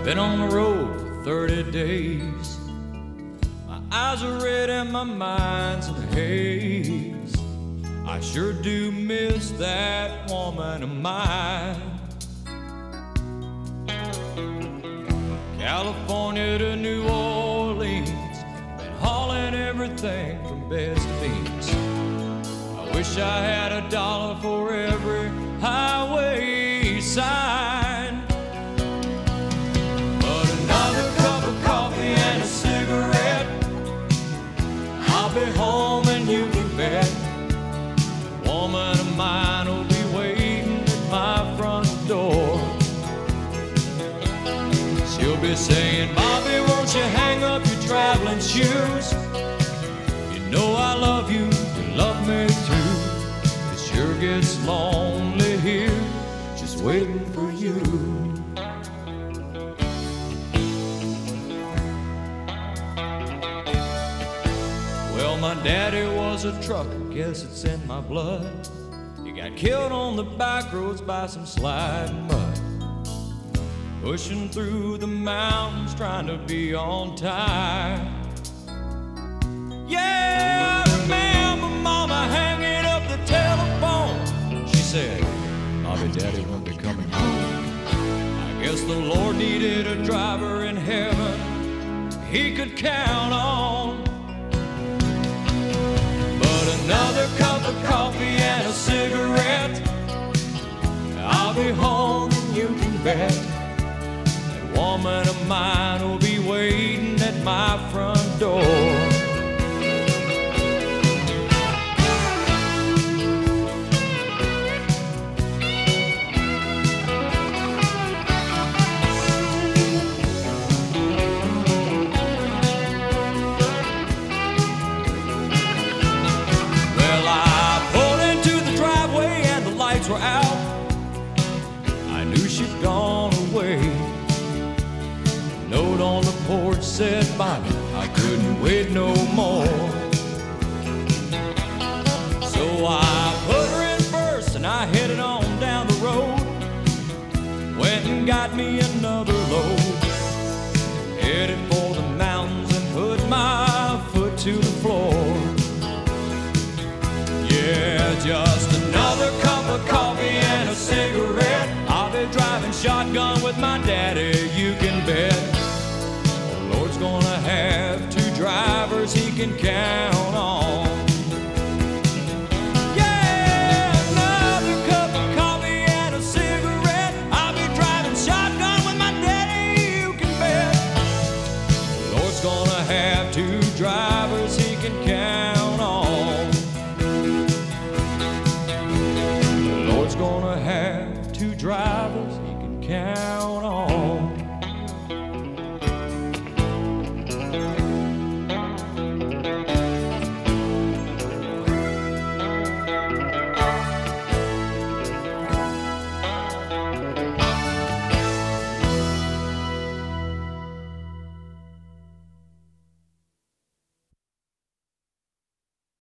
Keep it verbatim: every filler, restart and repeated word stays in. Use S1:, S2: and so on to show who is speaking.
S1: Been on the road for thirty days. My eyes are red and my mind's in a haze. I sure do miss that woman of mine. California to New Orleans, been hauling everything from beds to beans. I wish I had a dollar for every highway sign. But another cup of coffee and a cigarette, I'll be home and you can bet a woman of mine will be waiting at my front door. She'll be saying, Bobby, won't you hang up your traveling shoes? You know I love you, you love me too. It sure gets lonely here, just waiting for you. Well, my daddy was a trucker, guess it's in my blood. He got killed on the back roads by some sliding mud, pushing through the mountains trying to be on time. Yeah, I remember Mama hanging up the telephone. She said, Bobby, Daddy won't be coming home. I guess the Lord needed a driver in heaven he could count on. But another cup of coffee and a cigarette, I'll be home and you can bet that woman of mine will be waiting at my front door. Were out, I knew she'd gone away. Note on the porch said, Bobby, I couldn't wait no more. So I put her in first and I headed on down the road. Went and got me another load, headed for the mountains and put my foot to the floor. Yeah, just another cup of coffee and a cigarette, I'll be driving shotgun with my daddy, you can bet. The Lord's gonna have two drivers he can count on.